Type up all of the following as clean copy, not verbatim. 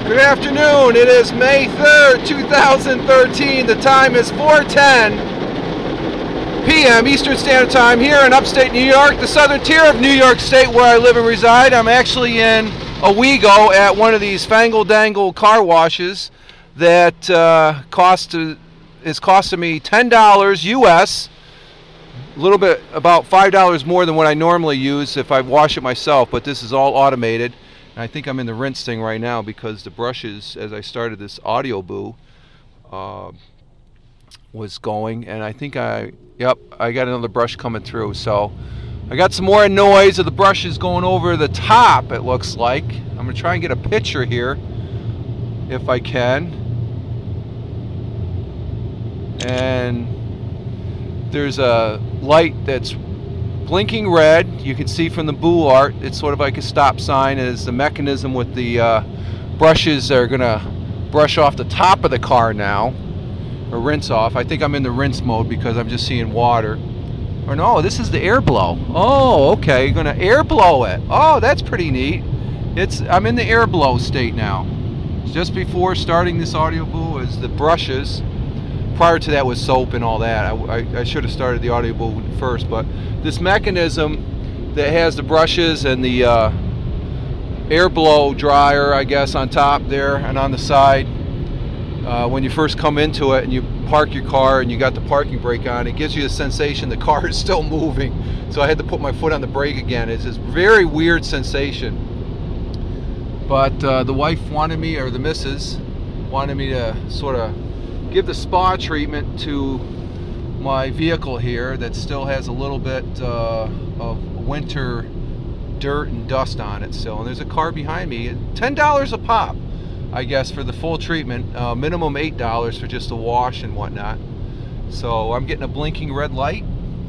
Good afternoon. It is May 3rd, 2013. The time is 4:10 p.m. Eastern Standard Time here in upstate New York, the southern tier of New York State where I live and reside. I'm actually in Owego at one of these fangle-dangle car washes that is costing me $10 US, a little bit, about $5 more than what I normally use if I wash it myself, but this is all automated. And I think I'm in the rinse thing right now because the brushes, as I started this audio boo, was going, and I think I got another brush coming through. So I got some more noise of the brushes going over the top, it looks like. I'm going to try and get a picture here if I can. And there's a light that's blinking red. You can see from the boo art, it's sort of like a stop sign. It's the mechanism with the brushes that are going to brush off the top of the car now, or rinse off. I think I'm in the rinse mode because I'm just seeing water. Or no, this is the air blow. Oh, okay, you're going to air blow it. Oh, that's pretty neat. I'm in the air blow state now. Just before starting this audio boo is the brushes. Prior to that was soap and all that. I should have started the audio boo first, but this mechanism that has the brushes and the air blow dryer, I guess, on top there and on the side, when you first come into it and you park your car and you got the parking brake on, it gives you a sensation the car is still moving. So I had to put my foot on the brake again. It's this very weird sensation. But the wife wanted me, or the missus wanted me to sort of give the spa treatment to my vehicle here that still has a little bit of winter dirt and dust on it still. And there's a car behind me. $10 a pop, I guess, for the full treatment. Minimum $8 for just a wash and whatnot. So I'm getting a blinking red light,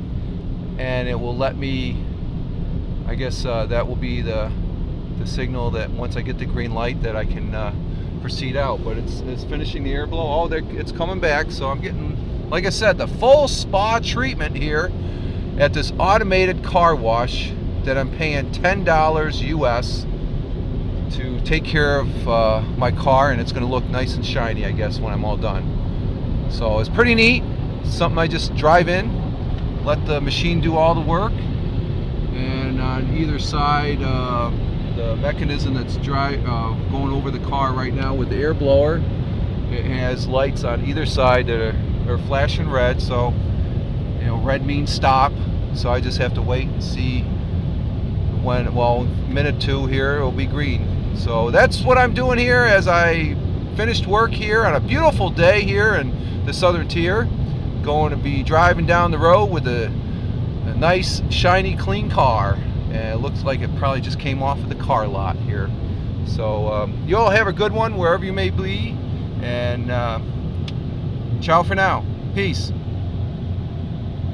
and it will let me, I guess that will be the signal that once I get the green light that I can proceed out. But it's finishing the air blow. Oh, it's coming back. So I'm getting, like I said, the full spa treatment here at this automated car wash that I'm paying $10 US to take care of my car, and it's going to look nice and shiny, I guess, when I'm all done. So it's pretty neat. It's something I just drive in, let the machine do all the work, and on either side, the mechanism that's going over the car right now with the air blower, it has lights on either side that are flashing red. So, you know, red means stop. So I just have to wait and see when, well, minute 2 here, it'll be green. So that's what I'm doing here as I finished work here on a beautiful day here in the southern tier. Going to be driving down the road with a nice, shiny, clean car. And it looks like it probably just came off of the car lot here. So you all have a good one wherever you may be, and ciao for now. Peace.